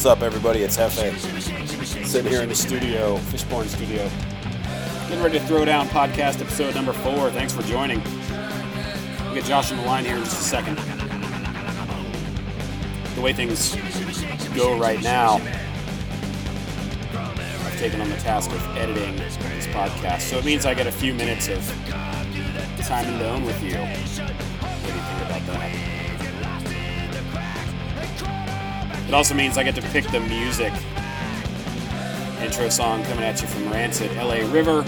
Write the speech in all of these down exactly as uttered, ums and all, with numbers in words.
What's up, everybody? It's Hefe. Sitting here in the studio, Fishborn Studio. Getting ready to throw down podcast episode number four. Thanks for joining. We'll get Josh on the line here in just a second. The way things go right now, I've taken on the task of editing this podcast. So it means I get a few minutes of time alone with you. What do you think about that? It also means I get to pick the music. Intro song coming at you from Rancid, L A River.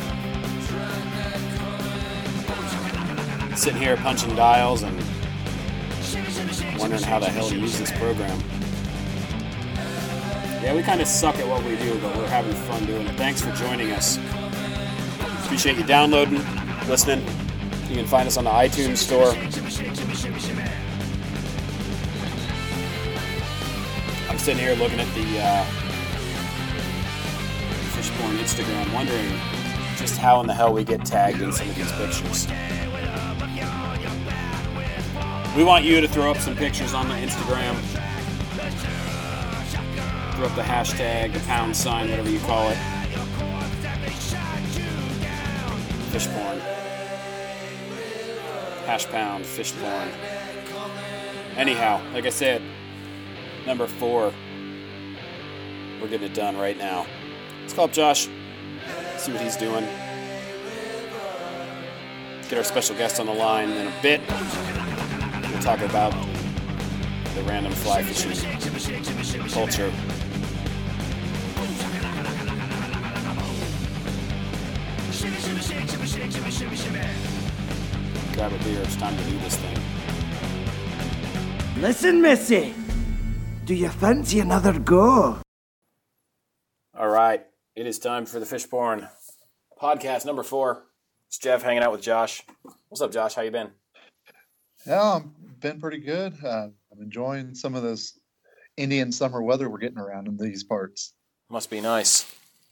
Sitting here punching dials and wondering how the hell to use this program. Yeah, we kind of suck at what we do, but we're having fun doing it. Thanks for joining us. Appreciate you downloading, listening. You can find us on the iTunes store. I'm sitting here looking at the uh, Fishborn Instagram, wondering just how in the hell we get tagged in some of these pictures. We want you to throw up some pictures on the Instagram. Throw up the hashtag, the pound sign, whatever you call it. Fishborn. Hash pound, Fishborn. Anyhow, like I said, number four. We're getting it done right now. Let's call up Josh. See what he's doing. Get our special guest on the line in a bit. We'll talk about the random fly fishing culture. Grab a beer. It's time to do this thing. Listen, Missy. Do you fancy another go? All right. It is time for the Fishborn podcast number four. It's Jeff hanging out with Josh. What's up, Josh? How you been? Yeah, I've been pretty good. Uh, I'm enjoying some of this Indian summer weather we're getting around in these parts. Must be nice.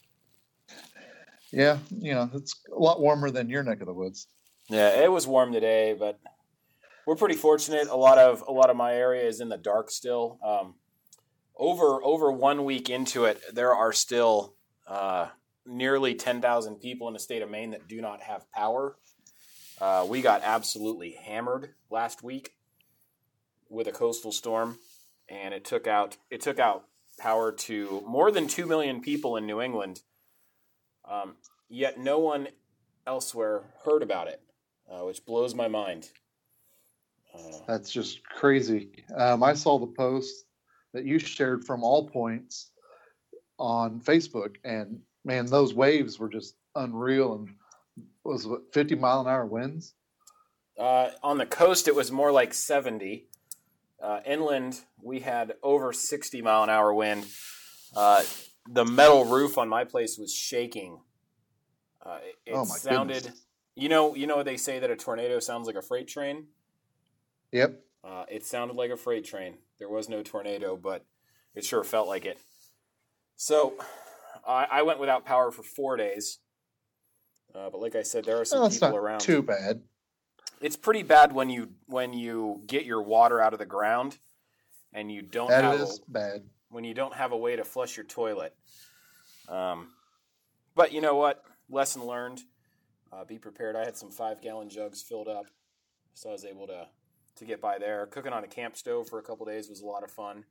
Yeah, you know, it's a lot warmer than your neck of the woods. Yeah, it was warm today, but we're pretty fortunate. A lot of a lot of my area is in the dark still. Um, over over one week into it, there are still uh, nearly ten thousand people in the state of Maine that do not have power. Uh, we got absolutely hammered last week with a coastal storm, and it took out it took out power to more than two million people in New England. Um, yet no one elsewhere heard about it, uh, which blows my mind. Uh, That's just crazy. Um, I saw the post that you shared from All Points on Facebook, and man, those waves were just unreal. And was what fifty mile an hour winds? Uh, on the coast, it was more like seventy. Uh, inland, we had over sixty mile an hour wind. Uh, the metal roof on my place was shaking. Uh, it it Oh my sounded, goodness. you know, you know they say that a tornado sounds like a freight train. Yep. Uh, it sounded like a freight train. There was no tornado, but it sure felt like it. So I, I went without power for four days. Uh, but like I said, there are some Well, that's people not around. too bad. It's pretty bad when you when you get your water out of the ground and you don't That have is a, bad. when you don't have a way to flush your toilet. Um, but you know what? Lesson learned. Uh, be prepared. I had some five gallon jugs filled up, so I was able to to get by there. Cooking on a camp stove for a couple days was a lot of fun.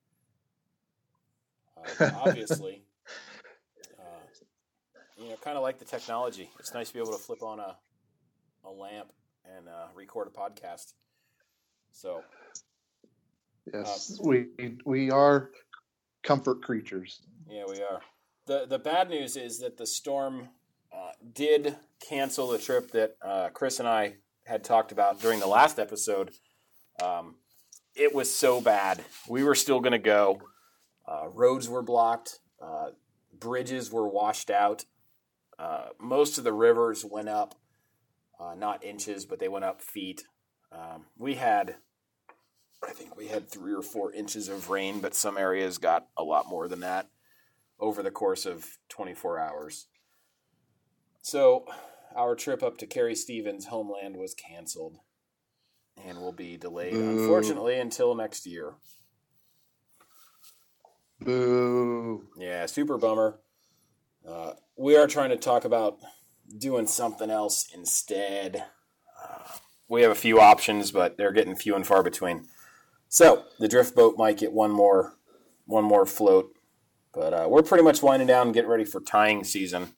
Uh, obviously, uh, you know, kind of like the technology. It's nice to be able to flip on a a lamp and uh, record a podcast. So, Yes, uh, we we are comfort creatures. Yeah, we are. the The bad news is that the storm uh, did cancel the trip that uh, Chris and I had talked about during the last episode. Um, it was so bad. We were still going to go. Uh, roads were blocked. Uh, bridges were washed out. Uh, most of the rivers went up. Uh, not inches, but they went up feet. Um, we had, I think we had three or four inches of rain, but some areas got a lot more than that over the course of twenty-four hours. So our trip up to Carrie Stevens' homeland was canceled and will be delayed, Boo. unfortunately, until next year. Boo. Yeah, super bummer. Uh, we are trying to talk about doing something else instead. Uh, we have a few options, but they're getting few and far between. So the drift boat might get one more, one more float, but uh, we're pretty much winding down and getting ready for tying season.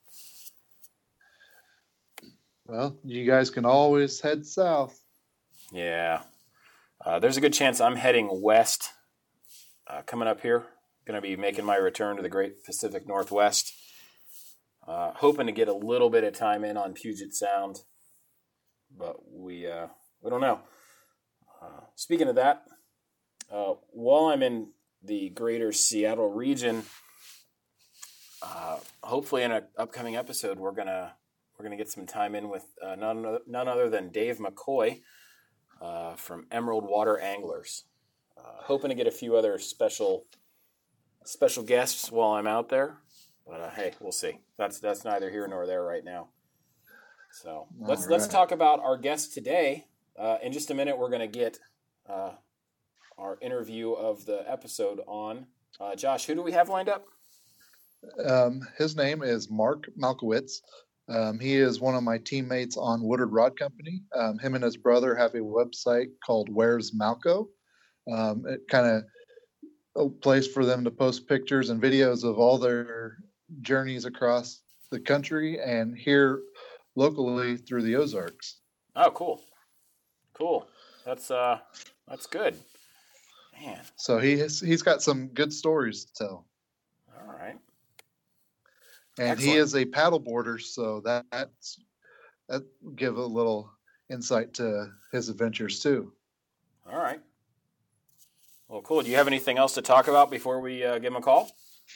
Well, you guys can always head south. Yeah, uh, there's a good chance I'm heading west uh, coming up here. Going to be making my return to the Great Pacific Northwest. Uh, hoping to get a little bit of time in on Puget Sound, but we uh, we don't know. Uh, speaking of that, uh, while I'm in the greater Seattle region, uh, hopefully in an upcoming episode we're gonna we're gonna get some time in with uh, none none other than Dave McCoy uh, from Emerald Water Anglers. Uh, hoping to get a few other special. Special guests while I'm out there, but uh, hey, we'll see. That's that's neither here nor there right now. So let's All let's right. talk about our guest today. Uh, in just a minute, we're going to get uh, our interview of the episode on. Uh, Josh, who do we have lined up? Um, his name is Mark Malkowitz. Um, he is one of my teammates on Woodard Rod Company. Um, him and his brother have a website called Where's Malco. Um, it kind of a place for them to post pictures and videos of all their journeys across the country and here locally through the Ozarks. Oh, cool, cool. That's uh, that's good, man. So he has, he's got some good stories to tell. All right, and Excellent. he is a paddleboarder, so that that's, that give a little insight to his adventures too. all right. Well, cool. Do you have anything else to talk about before we uh, give him a call?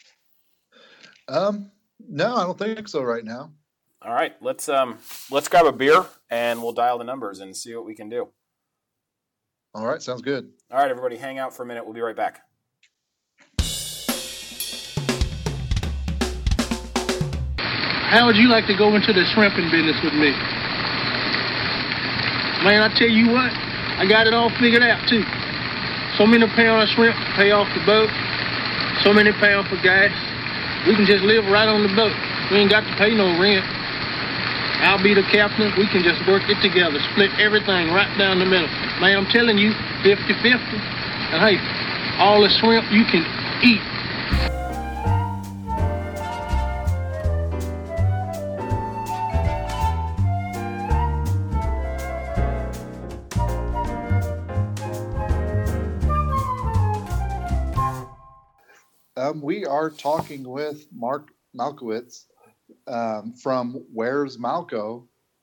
Um, no, I don't think so right now. All right, let's um let's grab a beer and we'll dial the numbers and see what we can do. All right, sounds good. All right, everybody, hang out for a minute. We'll be right back. How would you like to go into the shrimping business with me? Man, I tell you what, I got it all figured out too. So many pounds of shrimp to pay off the boat. So many pounds for gas. We can just live right on the boat. We ain't got to pay no rent. I'll be the captain. We can just work it together. Split everything right down the middle. Man, I'm telling you, fifty-fifty. And hey, all the shrimp you can eat. Um, we are talking with Mark Malkowitz um, from Where's Malco.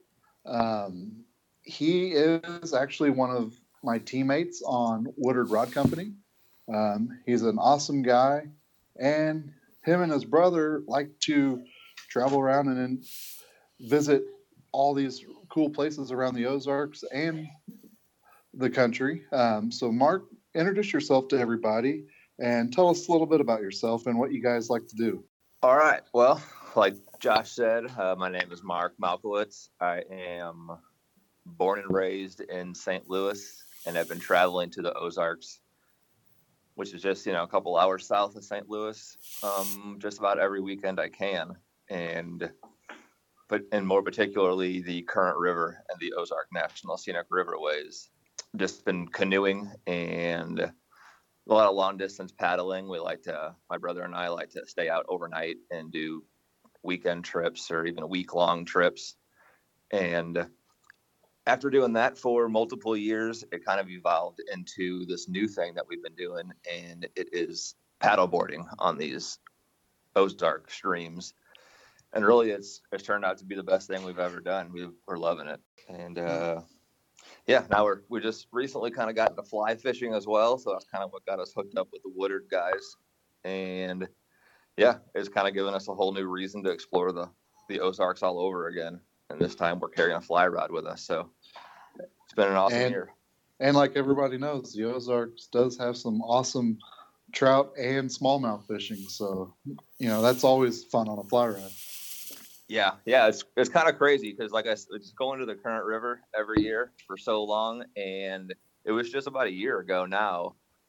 Um, he is actually one of my teammates on Woodard Rod Company. Um, he's an awesome guy, and him and his brother like to travel around and then visit all these cool places around the Ozarks and the country. Um, so, Mark, introduce yourself to everybody and tell us a little bit about yourself and what you guys like to do. All right. Well, like Josh said, uh, my name is Mark Malkowitz. I am born and raised in Saint Louis, and I've been traveling to the Ozarks, which is just, you know, a couple hours south of Saint Louis, um, just about every weekend I can. And but and more particularly the Current River and the Ozark National Scenic Riverways. Just been canoeing and a lot of long distance paddling. We like to, my brother and I like to stay out overnight and do weekend trips or even week long trips. And after doing that for multiple years, it kind of evolved into this new thing that we've been doing, and it is paddleboarding on these Ozark streams. And really, it's it's turned out to be the best thing we've ever done. We, we're loving it. And uh, yeah, now we're we just recently kind of got into fly fishing as well. So that's kind of what got us hooked up with the Woodard guys. And yeah, it's kind of given us a whole new reason to explore the, the Ozarks all over again. And this time we're carrying a fly rod with us. So it's been an awesome and, year. And like everybody knows, the Ozarks does have some awesome trout and smallmouth fishing. So, you know, that's always fun on a fly rod. Yeah, yeah, it's it's kind of crazy because, like I said, it's going to the Current River every year for so long, and it was just about a year ago now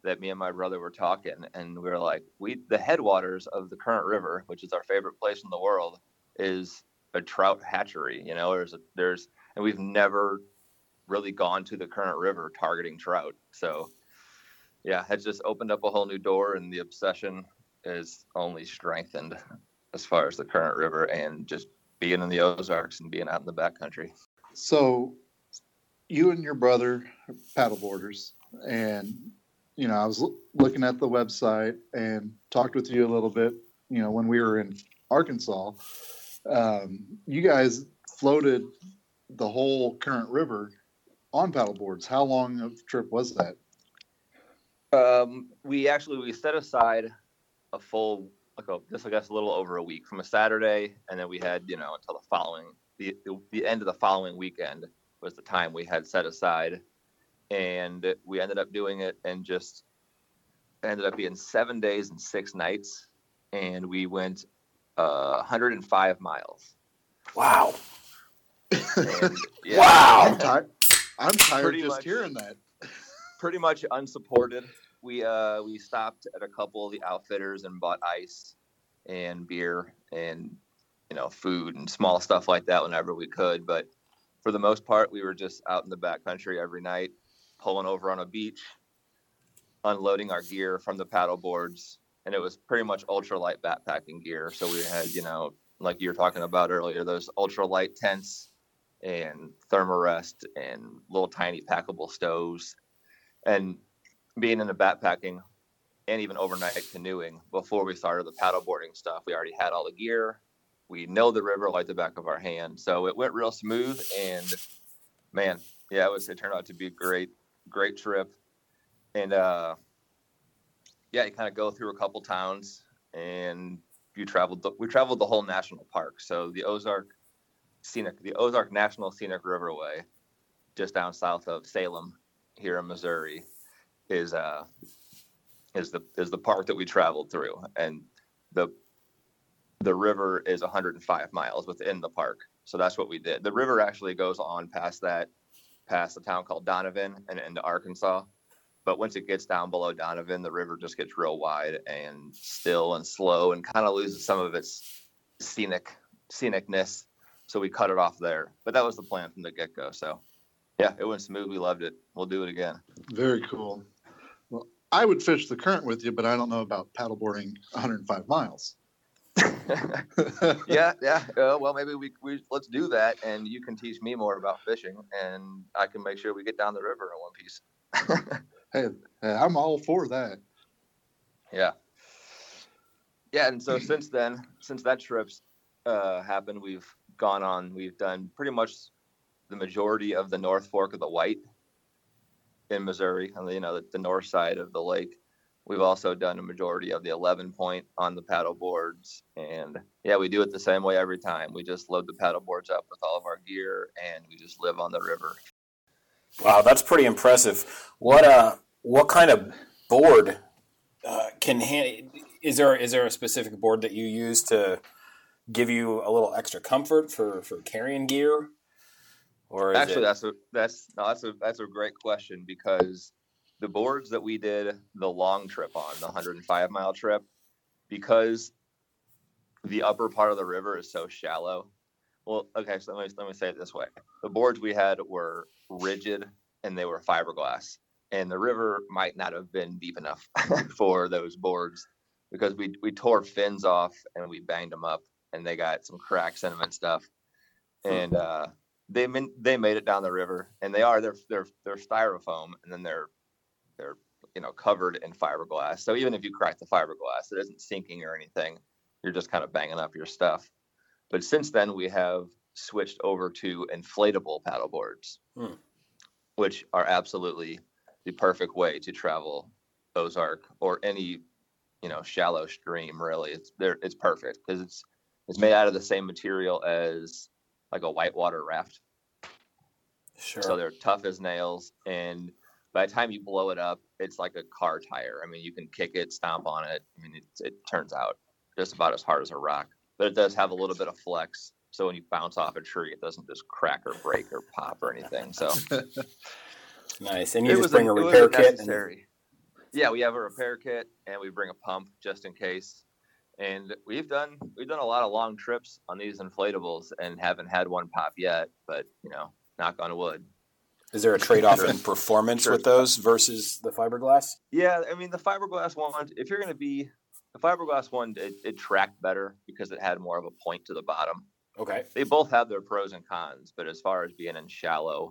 that me and my brother were talking, and we were like, we the headwaters of the Current River, which is our favorite place in the world, is a trout hatchery. You know, there's a, there's and we've never really gone to the Current River targeting trout. So yeah, it's just opened up a whole new door, and the obsession is only strengthened as far as the Current River and just being in the Ozarks and being out in the backcountry. So you and your brother are paddleboarders, and you know, I was l- looking at the website and talked with you a little bit, you know, when we were in Arkansas. Um, you guys floated the whole Current River on paddleboards. How long of a trip was that? Um, we actually, we set aside a full, like a, just I guess a little over a week from a Saturday. And then we had, you know, until the following, the, the, the end of the following weekend was the time we had set aside. And we ended up doing it and just ended up being seven days and six nights. And we went uh, one hundred five miles. Wow. And, yeah, Wow. I'm tired. I'm tired Pretty just much. hearing that. Pretty much unsupported. We uh we stopped at a couple of the outfitters and bought ice and beer and, you know, food and small stuff like that whenever we could. But for the most part, we were just out in the backcountry every night, pulling over on a beach, unloading our gear from the paddle boards. And it was pretty much ultralight backpacking gear. So we had, you know, like you were talking about earlier, those ultralight tents and thermarest and little tiny packable stoves. And being in the backpacking and even overnight canoeing, before we started the paddleboarding stuff, we already had all the gear. We know the river like the back of our hand. So it went real smooth. And man, yeah, it was, it turned out to be a great, great trip. And uh, yeah, you kind of go through a couple towns, and you traveled, the, we traveled the whole national park. So the Ozark Scenic, the Ozark National Scenic Riverway, just down south of Salem here in Missouri, is uh is the is the park that we traveled through, and the the river is one hundred five miles within the park. So that's what we did. The river actually goes on past that, past a town called Donovan and into Arkansas. But once it gets down below Donovan, the river just gets real wide and still and slow and kind of loses some of its scenic scenicness. So we cut it off there. But that was the plan from the get-go. So yeah, it went smooth. We loved it. We'll do it again. Very cool. Well, I would fish the current with you, but I don't know about paddleboarding one hundred five miles. yeah, yeah. Uh, well, maybe we, we let's do that, and you can teach me more about fishing, and I can make sure we get down the river in one piece. Hey, I'm all for that. Yeah. Yeah, and so since then, since that trip's uh, happened, we've gone on, we've done pretty much the majority of the North Fork of the White in Missouri, on the, you know, the, the north side of the lake. We've also done a majority of the eleven point on the paddle boards. And yeah, we do it the same way every time. We just load the paddle boards up with all of our gear, and we just live on the river. Wow, that's pretty impressive. What uh, what kind of board uh, can hand, is there? Is there a specific board that you use to give you a little extra comfort for, for carrying gear? Or is Actually, it... that's a that's no, that's a that's a great question, because the boards that we did the long trip on, the one hundred five mile trip, because the upper part of the river is so shallow. Well, okay, so let me let me say it this way: the boards we had were rigid and they were fiberglass, and the river might not have been deep enough for those boards, because we we tore fins off and we banged them up, and they got some cracks in them and stuff, and uh, they they made it down the river, and they are they're they're they're styrofoam, and then they're they're you know covered in fiberglass. So even if you crack the fiberglass, it isn't sinking or anything. You're just kind of banging up your stuff. But since then, we have switched over to inflatable paddle boards, hmm. which are absolutely the perfect way to travel Ozark or any, you know, shallow stream. Really, it's there. It's perfect because it's it's made out of the same material as like a whitewater raft. Sure. So they're tough as nails, and by the time you blow it up, it's like a car tire. I mean, you can kick it, stomp on it. I mean, it, it turns out just about as hard as a rock. But it does have a little bit of flex, so when you bounce off a tree, it doesn't just crack or break or pop or anything. So nice, and you it just was bring a, a repair it was kit. Necessary. And... Yeah, we have a repair kit and we bring a pump just in case. And we've done we've done a lot of long trips on these inflatables and haven't had one pop yet, but you know, knock on wood. Is there a trade-off in performance Sure. with those versus the fiberglass? Yeah, I mean the fiberglass one, if you're gonna be the fiberglass one, it, it tracked better because it had more of a point to the bottom. Okay. They both have their pros and cons, but as far as being in shallow,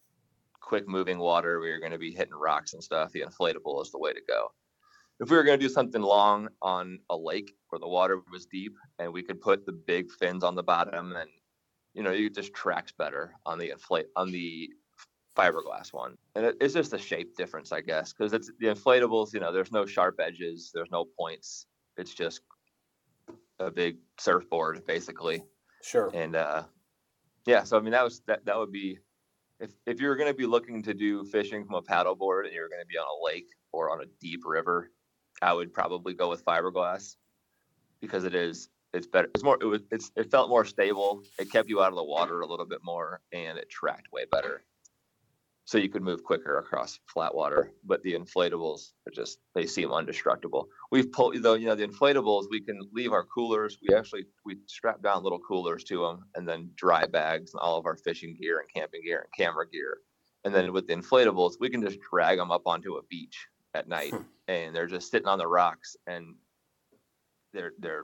quick moving water where you're going to be hitting rocks and stuff, the inflatable is the way to go. If we were going to do something long on a lake where the water was deep and we could put the big fins on the bottom, and you know, you just tracks better on the inflate on the fiberglass one. And it, it's just a shape difference, I guess, because it's the inflatables, you know, there's no sharp edges, there's no points. It's just a big surfboard basically. Sure. And uh, yeah, so I mean that was that that would be if if you're going to be looking to do fishing from a paddleboard and you're going to be on a lake or on a deep river, I would probably go with fiberglass because it is it's better. It's more it was it's it felt more stable. It kept you out of the water a little bit more, and it tracked way better. So you could move quicker across flat water. But the inflatables are just they seem indestructible. We've pulled though, you know, the inflatables we can leave our coolers. We actually we strap down little coolers to them, and then dry bags and all of our fishing gear and camping gear and camera gear. And then with the inflatables, we can just drag them up onto a beach at night, and they're just sitting on the rocks, and they're they're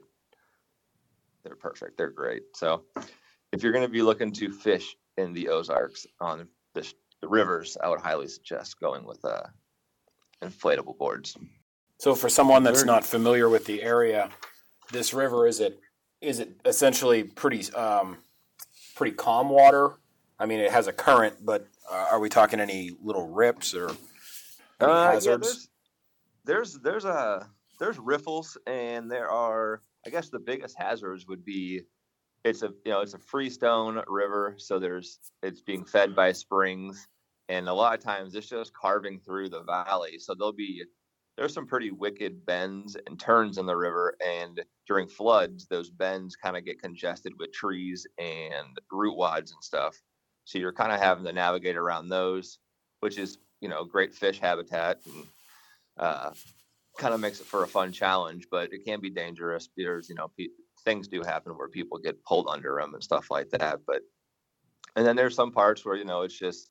they're perfect. They're great. So if you're going to be looking to fish in the Ozarks on this, the rivers, I would highly suggest going with uh, inflatable boards. So for someone that's not familiar with the area, this river, is it is it essentially pretty um, pretty calm water? I mean, it has a current, but uh, are we talking any little rips or any Uh, hazards? yeah, there's there's there's a there's riffles, and there are, I guess the biggest hazards would be it's a you know it's a freestone river, so there's it's being fed by springs, and a lot of times it's just carving through the valley. So there'll be there's some pretty wicked bends and turns in the river, and during floods, those bends kind of get congested with trees and root wads and stuff. So you're kind of having to navigate around those, which is, you know, great fish habitat, and uh, kind of makes it for a fun challenge, but it can be dangerous. There's, you know, pe- things do happen where people get pulled under them and stuff like that. But, and then there's some parts where, you know, it's just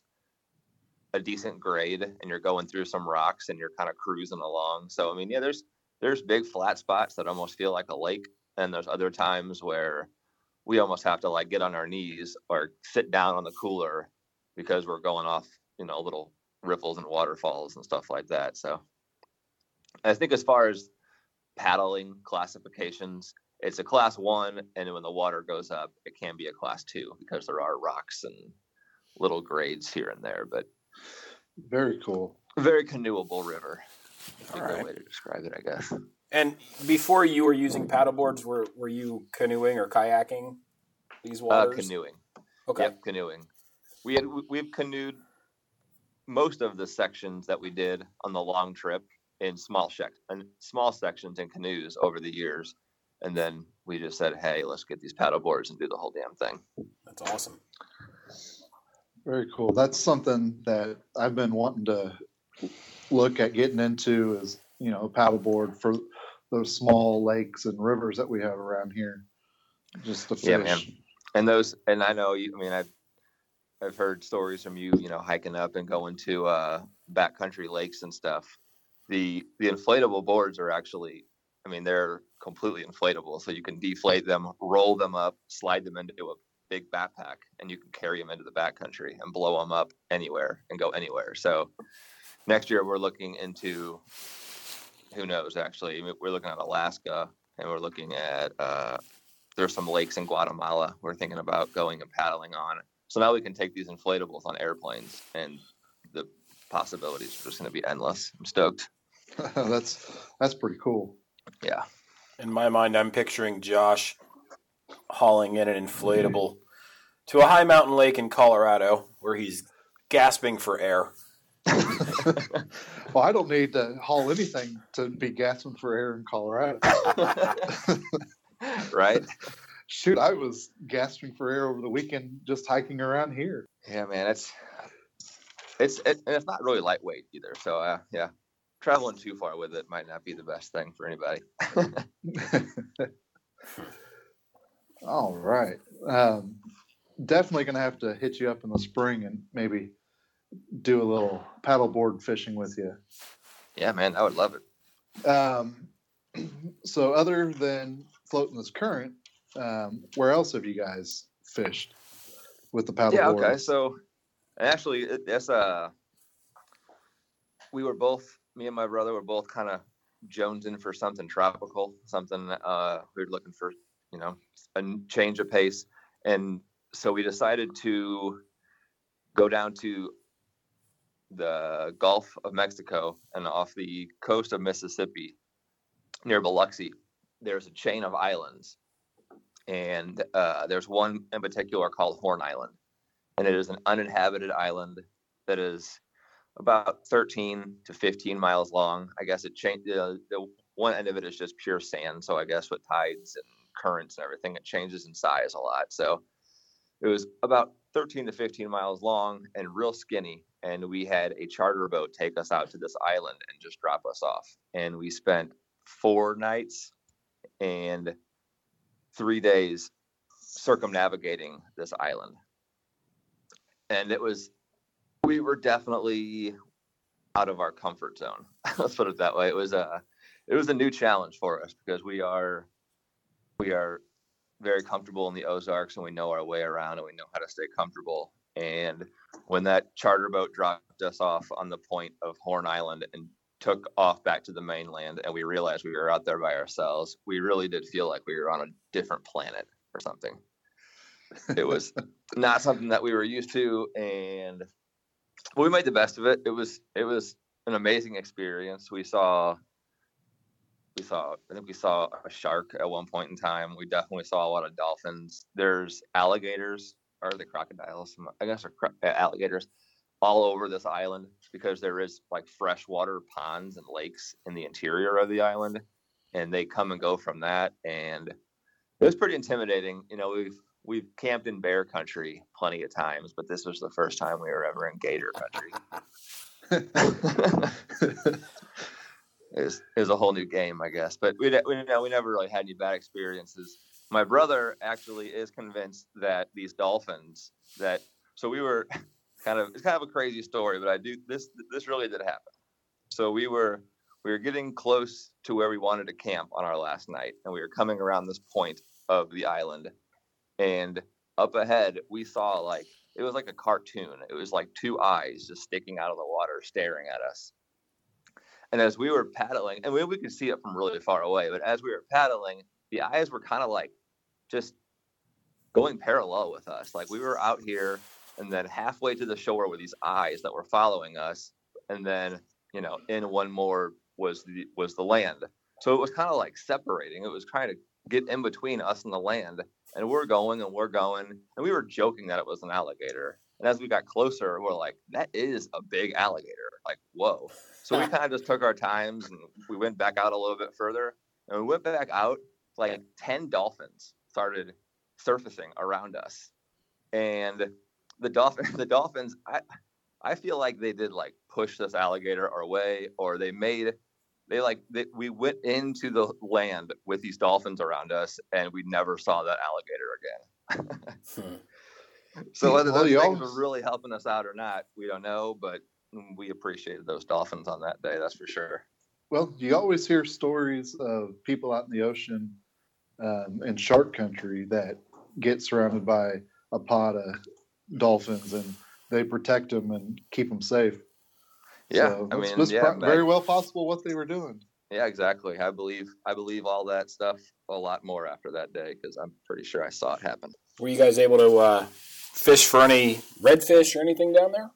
a decent grade and you're going through some rocks and you're kind of cruising along. So, I mean, yeah, there's, there's big flat spots that almost feel like a lake. And there's other times where we almost have to like get on our knees or sit down on the cooler because we're going off, you know, little riffles and waterfalls and stuff like that. So I think as far as paddling classifications, it's a class one, and when the water goes up, it can be a class two because there are rocks and little grades here and there, but Very cool. very canoeable river. That's a All good right. way to describe it, I guess. And before you were using paddleboards, were were you canoeing or kayaking these Uh, waters? canoeing. Okay. Yep, canoeing. We had we- we've canoed most of the sections that we did on the long trip in small sec- and small sections in canoes over the years, and then we just said, "Hey, let's get these paddle boards and do the whole damn thing." That's awesome. Very cool. That's something that I've been wanting to look at getting into is, you know, paddleboard for those small lakes and rivers that we have around here. Just to fish. Yeah, man. And those, and I know you. I mean, I've I've heard stories from you, you know, hiking up and going to uh, backcountry lakes and stuff. The the inflatable boards are actually, I mean, they're completely inflatable, so you can deflate them, roll them up, slide them into a big backpack, and you can carry them into the backcountry and blow them up anywhere and go anywhere. So next year we're looking into, who knows, actually, I mean, we're looking at Alaska, and we're looking at, uh, there's some lakes in Guatemala we're thinking about going and paddling on. So now we can take these inflatables on airplanes, and the possibilities are just going to be endless. I'm stoked. that's that's pretty cool. Yeah. In my mind, I'm picturing Josh hauling in an inflatable to a high mountain lake in Colorado where he's gasping for air. Well, I don't need to haul anything to be gasping for air in Colorado. Right? Shoot, I was gasping for air over the weekend just hiking around here. Yeah, man. It's it's it, and it's not really lightweight either. So uh, yeah, traveling too far with it might not be the best thing for anybody. All right. Um, definitely going to have to hit you up in the spring and maybe do a little paddleboard fishing with you. Yeah, man, I would love it. Um, so other than floating this current, um, where else have you guys fished with the paddleboard? Yeah, okay. So actually, it, that's uh, we were both, me and my brother were both kind of jonesing for something tropical, something uh, we were looking for, you know, a change of pace. And so we decided to go down to the Gulf of Mexico and off the coast of Mississippi near Biloxi. There's a chain of islands. And uh, there's one in particular called Horn Island. And it is an uninhabited island that is about thirteen to fifteen miles long. I guess it changed. Uh, the one end of it is just pure sand. So I guess with tides and currents and everything, it changes in size a lot. So it was about thirteen to fifteen miles long and real skinny. And we had a charter boat take us out to this island and just drop us off. And we spent four nights and three days circumnavigating this island. And it was, we were definitely out of our comfort zone. Let's put it that way. It was a, it was a new challenge for us because we are, we are very comfortable in the Ozarks and we know our way around and we know how to stay comfortable. And when that charter boat dropped us off on the point of Horn Island and took off back to the mainland and we realized we were out there by ourselves, we really did feel like we were on a different planet or something. It was not something that we were used to, and well, we made the best of it. It was it was an amazing experience. We saw we saw I think we saw a shark at one point in time. We definitely saw a lot of dolphins. There's alligators, or the crocodiles, I guess, are alligators all over this island because there is like freshwater ponds and lakes in the interior of the island, and they come and go from that. And it was pretty intimidating. You know, we've we've camped in bear country plenty of times, but this was the first time we were ever in gator country. it, was, it was a whole new game, I guess. But we, we, you know, we never really had any bad experiences. My brother actually is convinced that these dolphins that, so we were kind of, it's kind of a crazy story, but I do, this, this really did happen. So we were, we were getting close to where we wanted to camp on our last night, and we were coming around this point of the island, and up ahead we saw, like, it was like a cartoon. It was like two eyes just sticking out of the water staring at us. And as we were paddling, and we, we could see it from really far away, but as we were paddling, the eyes were kind of like just going parallel with us. Like we were out here, and then halfway to the shore were these eyes that were following us, and then, you know, in one more was the was the land. So it was kind of like separating. It was trying to get in between us and the land, and we're going and we're going, and we were joking that it was an alligator. And as we got closer, we're like, that is a big alligator. Like, whoa. So we kind of just took our times, and we went back out a little bit further, and we went back out, like ten dolphins started surfacing around us. And the dolphin, the dolphins, I, I feel like they did like push this alligator our way, or they made, they like, they, we went into the land with these dolphins around us, and we never saw that alligator again. hmm. So whether those well, things were really helping us out or not, we don't know, but we appreciated those dolphins on that day. That's for sure. Well, you always hear stories of people out in the ocean um, in shark country that get surrounded by a pod of dolphins, and they protect them and keep them safe. Yeah, so I mean, it was yeah, pro- very well possible what they were doing. Yeah, exactly. I believe I believe all that stuff a lot more after that day, because I'm pretty sure I saw it happen. Were you guys able to uh, fish for any redfish or anything down there?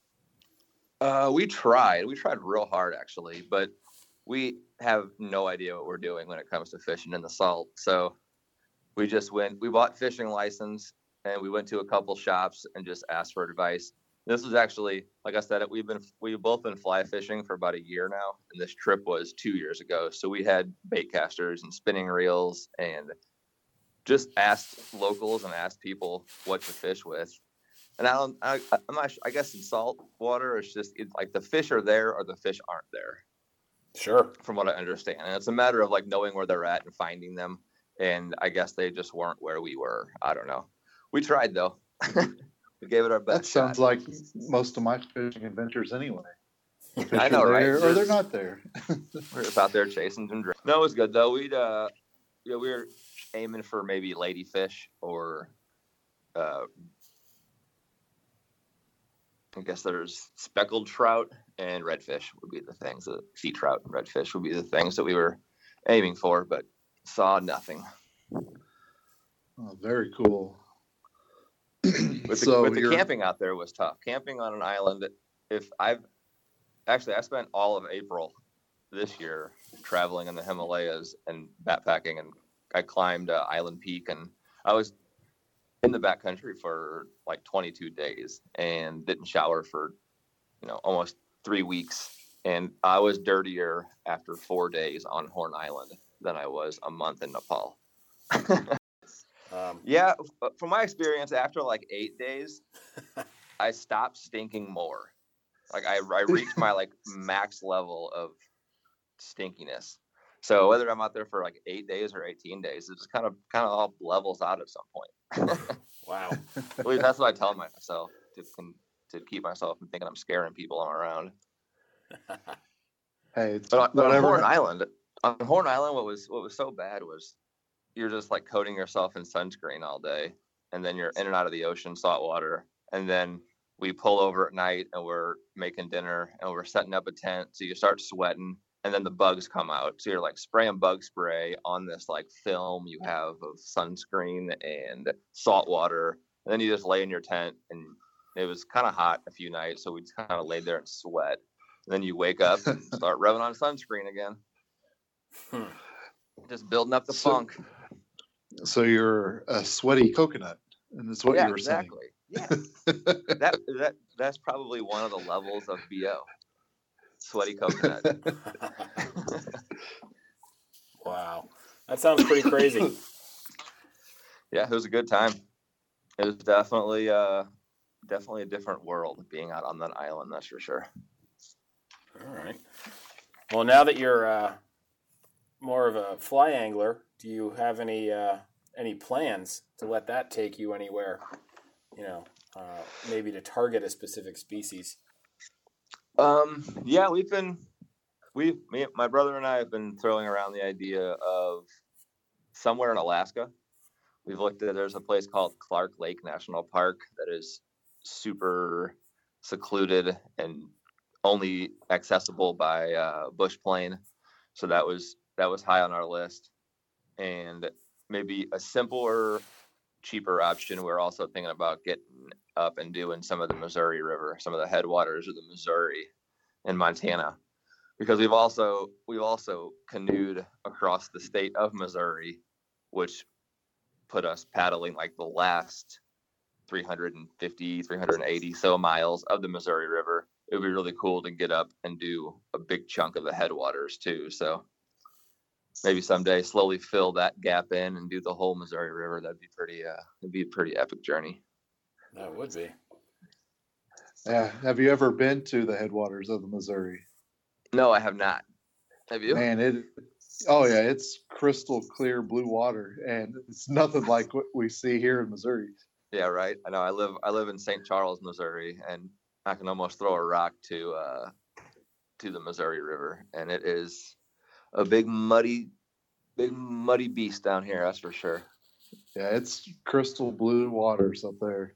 Uh, we tried. We tried real hard, actually, but we have no idea what we're doing when it comes to fishing in the salt. So we just went, we bought fishing license, and we went to a couple shops and just asked for advice. This was actually, like I said, we've been, we've both been fly fishing for about a year now, and this trip was two years ago. So we had bait casters and spinning reels, and just asked locals and asked people what to fish with. And I don't, I, I'm not, I guess in salt water, it's just it's like the fish are there or the fish aren't there. Sure. From what I understand. And it's a matter of like knowing where they're at and finding them. And I guess they just weren't where we were. I don't know. We tried though. We gave it our best. That sounds shot. like most of my fishing adventures anyway. Fish I know, are right? there or they're not there. We're just out there chasing some drinks. No, it was good though. We'd uh you know, we were aiming for maybe ladyfish or uh I guess there's speckled trout and redfish would be the things. The sea trout and redfish would be the things that we were aiming for, but saw nothing. Oh, very cool. With the, so with the you're- camping out there was tough. Camping on an island, if I've actually I spent all of April this year traveling in the Himalayas and backpacking, and I climbed uh, Island Peak, and I was in the backcountry for like twenty-two days and didn't shower for you know almost three weeks, and I was dirtier after four days on Horn Island than I was a month in Nepal. Um, Yeah, f- from my experience, after like eight days, I stopped stinking more. Like I, I reached my like max level of stinkiness. So whether I'm out there for like eight days or eighteen days, it just kind of kind of all levels out at some point. wow. At least that's what I tell myself to con- to keep myself from thinking I'm scaring people I'm around. Hey, it's But on, but on whatever. Horn Island, on Horn Island, what was what was so bad was you're just like coating yourself in sunscreen all day, and then you're in and out of the ocean, salt water, and then we pull over at night and we're making dinner and we're setting up a tent, so you start sweating, and then the bugs come out, so you're like spraying bug spray on this like film you have of sunscreen and salt water, and then you just lay in your tent, and it was kind of hot a few nights, so we just kind of laid there and sweat. And then you wake up and start rubbing on sunscreen again. Hmm. Just building up the So- funk. So you're a sweaty coconut, and that's what yeah, you were exactly. Yeah, saying. that that that's probably one of the levels of B O. Sweaty coconut. Wow. That sounds pretty crazy. Yeah, it was a good time. It was definitely uh definitely a different world being out on that island, that's for sure. All right. Well, now that you're uh, more of a fly angler, do you have any uh, any plans to let that take you anywhere? You know, uh, maybe to target a specific species. Um, yeah, we've been, we, me, my brother and I have been throwing around the idea of somewhere in Alaska. We've looked at, there's a place called Clark Lake National Park that is super secluded and only accessible by uh, bush plane. So that was, that was high on our list. And maybe a simpler, cheaper option. We're also thinking about getting up and doing some of the Missouri River, some of the headwaters of the Missouri in Montana, because we've also we've also canoed across the state of Missouri, which put us paddling like the last three hundred fifty, three hundred eighty so miles of the Missouri River. It would be really cool to get up and do a big chunk of the headwaters too. So maybe someday slowly fill that gap in and do the whole Missouri River. That'd be pretty, uh, it'd be a pretty epic journey. That would be. Yeah. Have you ever been to the headwaters of the Missouri? No, I have not. Have you? Man, it. Oh yeah, it's crystal clear blue water, and it's nothing like what we see here in Missouri. Yeah, right. I know. I live, I live in Saint Charles, Missouri, and I can almost throw a rock to, uh, to the Missouri River, and it is a big muddy, big muddy beast down here. That's for sure. Yeah, it's crystal blue waters up there.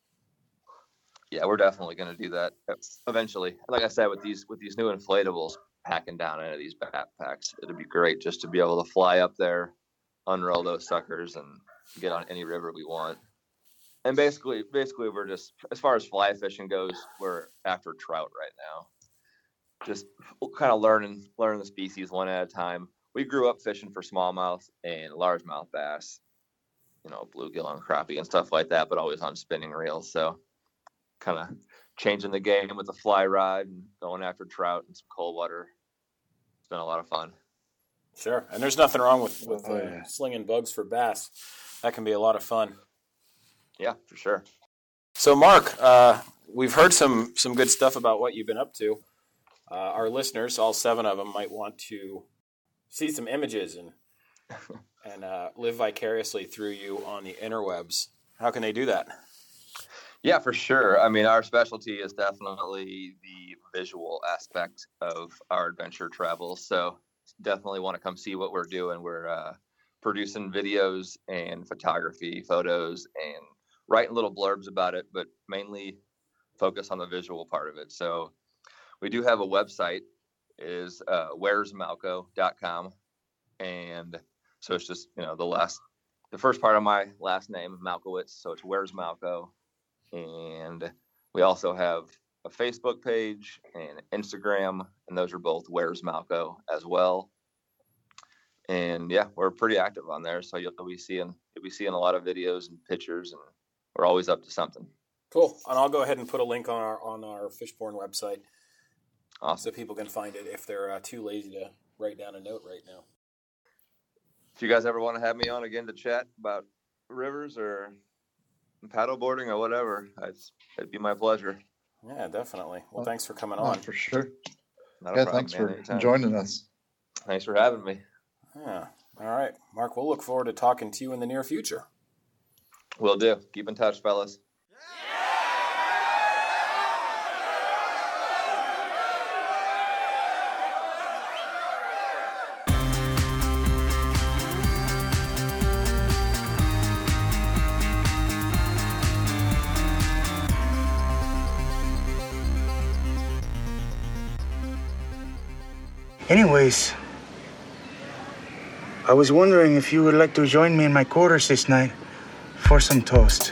Yeah, we're definitely going to do that eventually. Like I said, with these with these new inflatables packing down into these backpacks, it'd be great just to be able to fly up there, unroll those suckers, and get on any river we want. And basically, basically, we're just, as far as fly fishing goes, we're after trout right now. Just kind of learning learning the species one at a time. We grew up fishing for smallmouth and largemouth bass, you know, bluegill and crappie and stuff like that, but always on spinning reels. So kind of changing the game with the fly rod and going after trout and some cold water. It's been a lot of fun. Sure. And there's nothing wrong with, with Oh, uh, yeah. slinging bugs for bass. That can be a lot of fun. Yeah, for sure. So, Mark, uh, we've heard some some good stuff about what you've been up to. uh, our listeners, all seven of them, might want to see some images and and uh, live vicariously through you on the interwebs, how can they do that? Yeah, for sure. I mean, our specialty is definitely the visual aspect of our adventure travel. So definitely want to come see what we're doing. We're uh, producing videos and photography, photos, and writing little blurbs about it, but mainly focus on the visual part of it. So we do have a website, is uh, where's malco dot com. And so it's just, you know, the last, the first part of my last name, Malkowitz. So it's Where's Malco. And we also have a Facebook page and Instagram, and those are both Where's Malco as well. And yeah, we're pretty active on there. So you'll be seeing, you'll be seeing a lot of videos and pictures, and we're always up to something. Cool. And I'll go ahead and put a link on our, on our Fishborn website. Awesome. So people can find it if they're uh, too lazy to write down a note right now. If you guys ever want to have me on again to chat about rivers or paddleboarding or whatever, I'd, it'd be my pleasure. Yeah, definitely. Well, Well, thanks for coming Oh, on. for sure. Not a Yeah, problem, thanks man. for Anytime. joining us. Thanks for having me. Yeah. All right, Mark, we'll look forward to talking to you in the near future. Will do. Keep in touch, fellas. Anyways, I was wondering if you would like to join me in my quarters this night for some toast.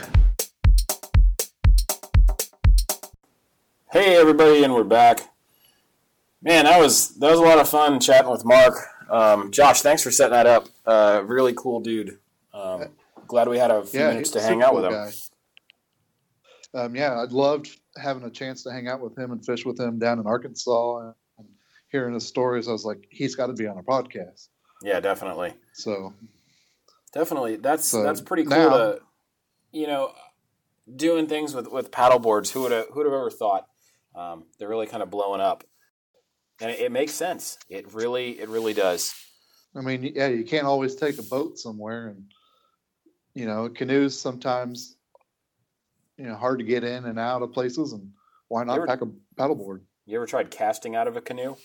Hey, everybody, and we're back. Man, that was that was a lot of fun chatting with Mark. Um, Josh, thanks for setting that up. Uh, really cool dude. Um, glad we had a few Yeah, minutes to he's a hang super out cool with him. guy. Um, yeah, I'd loved having a chance to hang out with him and fish with him down in Arkansas, and, and hearing his stories. I was like, he's got to be on a podcast. Yeah, definitely. So Definitely. That's So that's pretty cool now- to, you know, doing things with, with paddle boards. Who would have who'd have ever thought? Um, they're really kind of blowing up. And it, it makes sense. It really it really does. I mean, yeah, you can't always take a boat somewhere, and you know, canoes sometimes, you know, hard to get in and out of places, and why not You're- pack a paddleboard? You ever tried casting out of a canoe?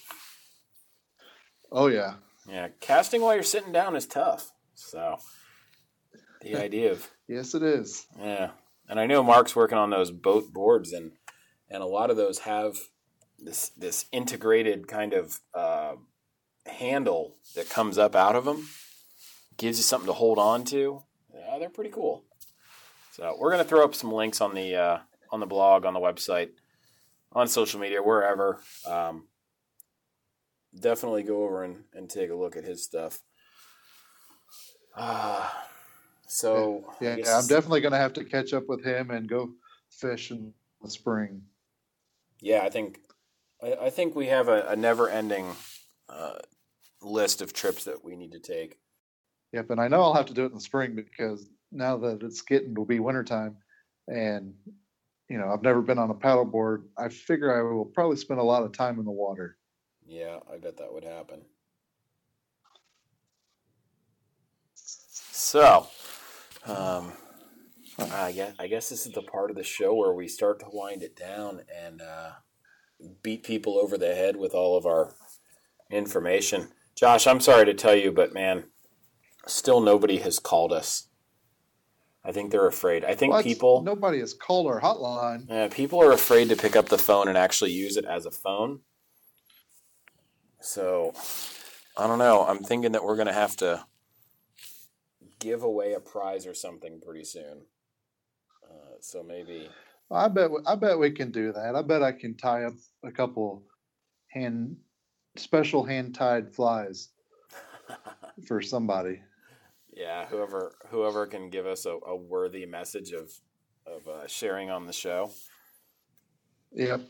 Oh yeah, Yeah, casting while you're sitting down is tough. So the idea of yes, it is. yeah, and I know Mark's working on those boat boards, and and a lot of those have this this integrated kind of uh, handle that comes up out of them, gives you something to hold on to. Yeah, they're pretty cool. So we're gonna throw up some links on the uh, on the blog, on the website, on social media, wherever. Um, definitely go over and, and take a look at his stuff. Uh, so I Yeah, guess- I'm definitely going to have to catch up with him and go fish in the spring. Yeah, I think I, I think we have a, a never-ending uh, list of trips that we need to take. Yep, and I know I'll have to do it in the spring because now that it's getting to be wintertime, and you know I've never been on a paddleboard, I figure I will probably spend a lot of time in the water. Yeah, I bet that would happen. So, um, I guess I guess this is the part of the show where we start to wind it down and uh, beat people over the head with all of our information. Josh, I'm sorry to tell you, but man, still nobody has called us. I think they're afraid. I think What? people Nobody has called our hotline. Yeah, people are afraid to pick up the phone and actually use it as a phone. So, I don't know. I'm thinking that we're going to have to give away a prize or something pretty soon. Uh, so maybe, I bet I bet we can do that. I bet I can tie up a couple hand special hand tied flies for somebody. yeah, whoever whoever can give us a, a worthy message of of uh, sharing on the show. Yep.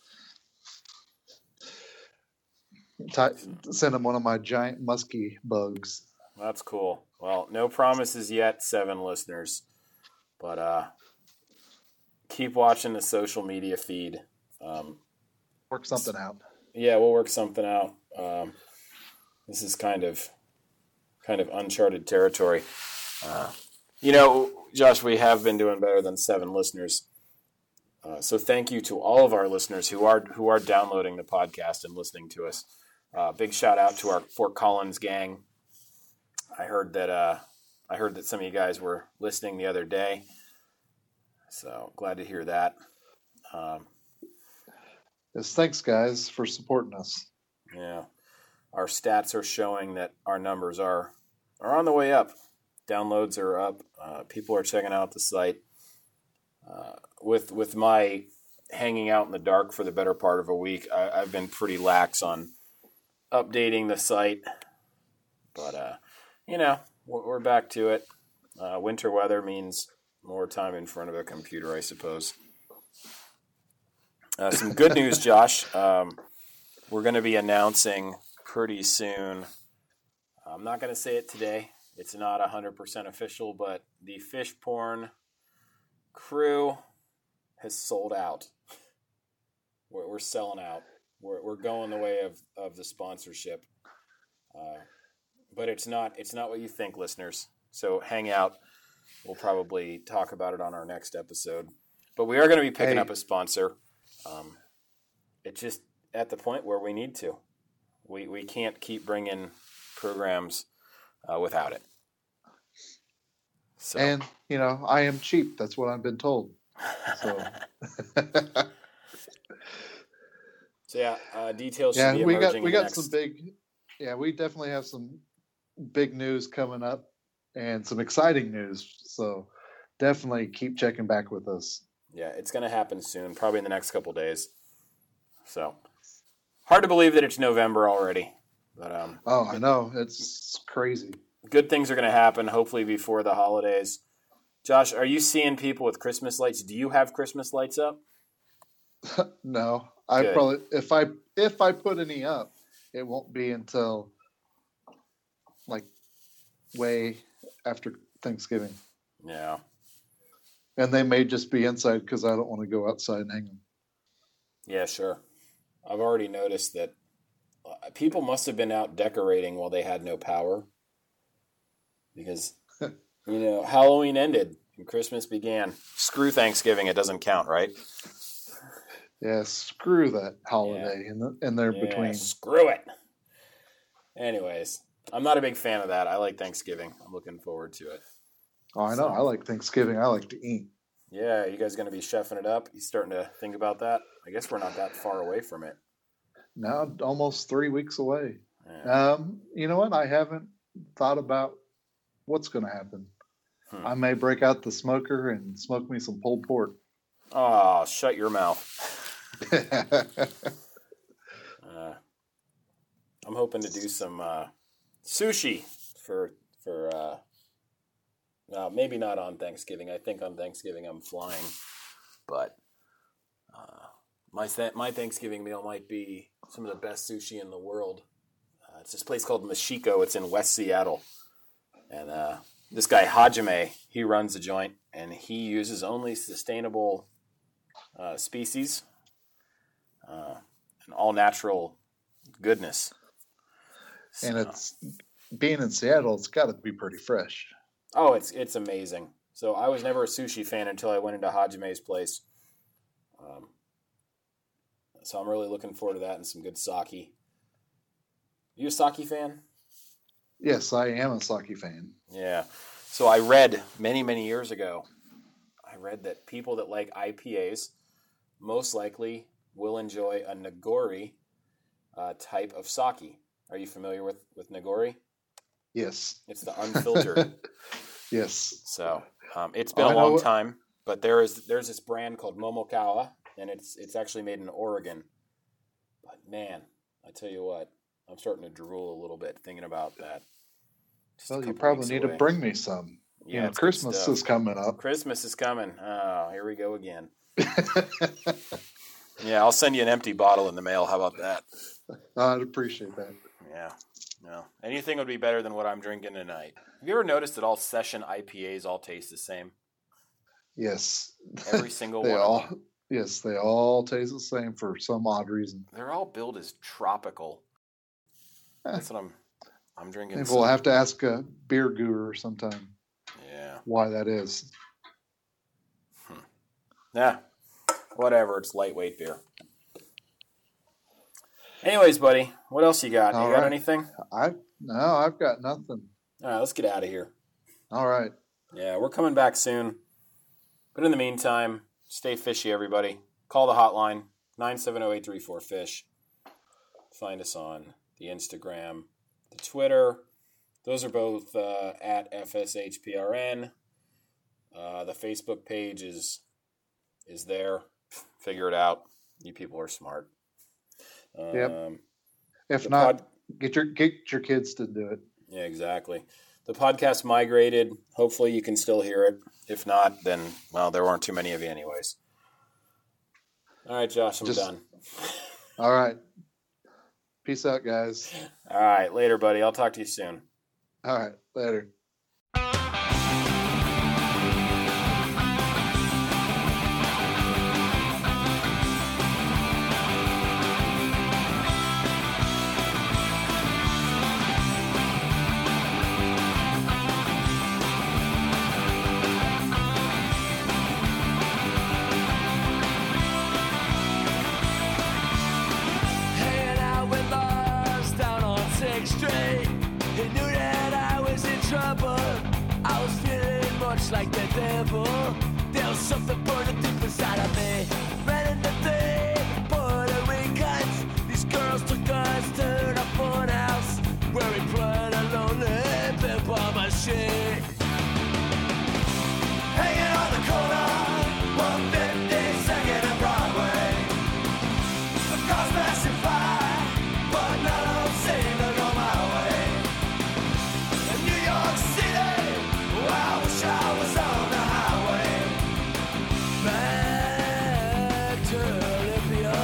Tie, send them one of my giant musky bugs. That's cool. Well, no promises yet, seven listeners, but uh, keep watching the social media feed. Um, Work something out. Yeah, we'll work something out. Um, this is kind of kind of uncharted territory. Uh, you know, Josh, we have been doing better than seven listeners. Uh, so thank you to all of our listeners who are who are downloading the podcast and listening to us. Uh, big shout out to our Fort Collins gang. I heard that uh, I heard that some of you guys were listening the other day. So glad to hear that. Um, Yes, thanks, guys, for supporting us. yeah, our stats are showing that our numbers are are on the way up. Downloads are up. Uh, people are checking out the site. Uh, with with my hanging out in the dark for the better part of a week, I, I've been pretty lax on updating the site. But, uh, you know, we're, we're back to it. Uh, winter weather means more time in front of a computer, I suppose. Uh, some good news, Josh. Um, we're going to be announcing pretty soon. I'm not going to say it today. It's not one hundred percent official, but the Fish Porn crew has sold out. We're, we're selling out. We're we're going the way of, of the sponsorship. Uh, but it's not it's not what you think, listeners. So hang out. We'll probably talk about it on our next episode. But we are going to be picking Hey. up a sponsor. Um, it's just at the point where we need to. We we can't keep bringing programs uh, without it. So. And, you know, I am cheap. That's what I've been told. So, So yeah, uh, details should yeah, be we emerging got we in the got next... some big, yeah, we definitely have some big news coming up and some exciting news. So definitely keep checking back with us. Yeah, it's going to happen soon, probably in the next couple days. So hard to believe that it's November already, but um, Oh, I know. It's crazy. good things are going to happen, hopefully before the holidays. Josh, are you seeing people with Christmas lights? Do you have Christmas lights up? No, I Good. probably if I if I put any up, it won't be until like way after Thanksgiving, Yeah. and they may just be inside because I don't want to go outside and hang them. Yeah, sure. I've already noticed that uh, people must have been out decorating while they had no power. Because, you know, Halloween ended and Christmas began. Screw Thanksgiving, it doesn't count, right? Yeah, screw that holiday in the in there Yeah, between. screw it. Anyways, I'm not a big fan of that. I like Thanksgiving. I'm looking forward to it. Oh, I know. I like Thanksgiving. I like to eat. Yeah, you guys going to be chefing it up? You starting to think about that? I guess we're not that far away from it. Now almost three weeks away. Yeah. Um, you know what? I haven't thought about what's going to happen. Hmm. I may break out the smoker and smoke me some pulled pork. Oh, shut your mouth. Uh, I'm hoping to do some uh, sushi for for uh, no, maybe not on Thanksgiving. I think on Thanksgiving I'm flying, but uh, my th- my Thanksgiving meal might be some of the best sushi in the world. Uh, it's this place called Mashiko. It's in West Seattle, and uh, this guy Hajime, he runs a joint, and he uses only sustainable uh, species. Uh, and all natural goodness. And So- it's being in Seattle, it's got to be pretty fresh. oh, it's it's amazing. So I was never a sushi fan until I went into Hajime's place. Um, so I'm really looking forward to that and some good sake. You a sake fan? Yes, I am a sake fan. Yeah. So I read many many years ago. I read that people that like I P As most likely will enjoy a Nagori uh, type of sake. Are you familiar with, with Nagori? Yes. It's the unfiltered. Yes. So um, it's been I a know long what- time, but there is there's this brand called Momokawa, and it's it's actually made in Oregon. But man, I tell you what, I'm starting to drool a little bit thinking about that. Just a Well, you couple probably weeks need away. to bring me some. Yeah, you know, it's good Christmas stuff. is coming up. Christmas is coming. Oh, here we go again. Yeah, I'll send you an empty bottle in the mail. How about that? I'd appreciate that. Yeah. No. Anything would be better than what I'm drinking tonight. Have you ever noticed that all session I P As all taste the same? Yes. Every single they one. all Of them. Yes, they all taste the same for some odd reason. They're all billed as tropical. That's what I'm. I'm drinking. Maybe we'll have to ask a beer guru sometime. Yeah. Why that is. Hmm. Yeah. Whatever. It's lightweight beer. Anyways, buddy, what else you got? All you got right. anything? I no, I've got nothing. All right, let's get out of here. All right. Yeah, we're coming back soon. But in the meantime, stay fishy, everybody. Call the hotline, nine seven zero, eight three four, FISH. Find us on the Instagram, the Twitter. Those are both uh, at F S H P R N. Uh, the Facebook page is is there. Figure it out. You people are smart. Um, Yep. If the not, pod- get your get your kids to do it. Yeah, exactly. The podcast migrated. Hopefully you can still hear it. If not, then, well, there weren't too many of you anyways. All right, Josh, I'm Just- done. All right. Peace out, guys. All right, later, buddy. I'll talk to you soon. All right. Later. Hanging out with us down on sixth Street. He knew that I was in trouble. I was feeling much like the devil. There was something burning deep inside of me. Ran into the Puerto Ricans. These girls took us to the fun house where we played a lonely pinball machine. Hanging on the corner, one fifty-second and Broadway. Cars passing by, but none of them seem to go my way. In New York City, well, I wish I was on the highway. Back to Olympia.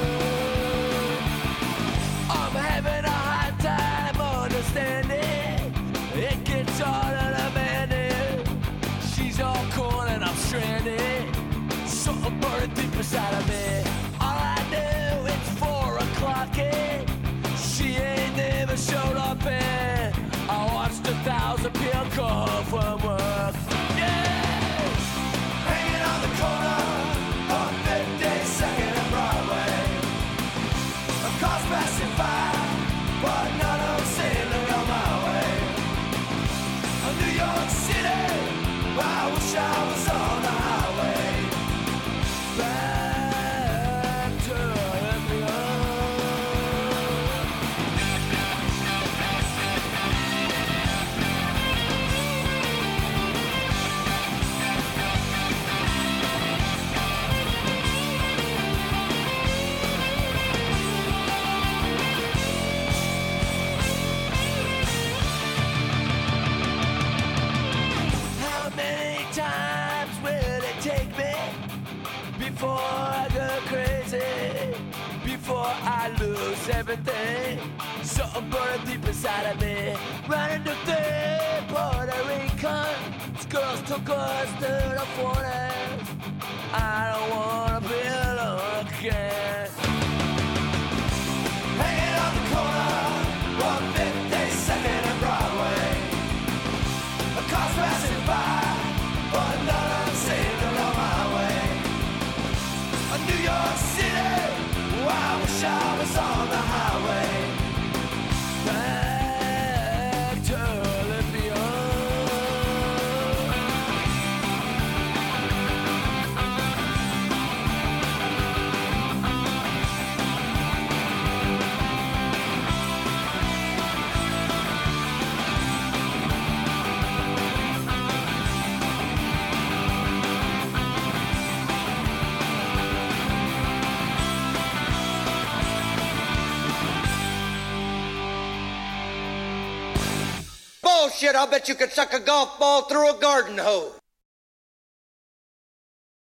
I'm having a hard time understanding. It gets harder to manage. She's all cool and I'm stranded. Something burning deep inside of me. All I knew, it's four o'clock and she ain't never showed up and I watched a thousand people come from work. Yeah! Hanging on the corner on fifty-second and Broadway. Cars passing by, but none of them seem to go my way. New York City, I wish I was on the highway. Back to Olympia. How many times will it take me before I go crazy? Before I lose everything? Something burning deep inside of me. Running to the Puerto Rican. These girls took us to the forest. I don't wanna be alone again. Hanging on the corner, one fifty-second and Broadway. Cars passing by, but none of them seem to go my way. New York City, oh, I wish I was on the highway. Back to Olympia. Bullshit, I'll bet you could suck a golf ball through a garden hose.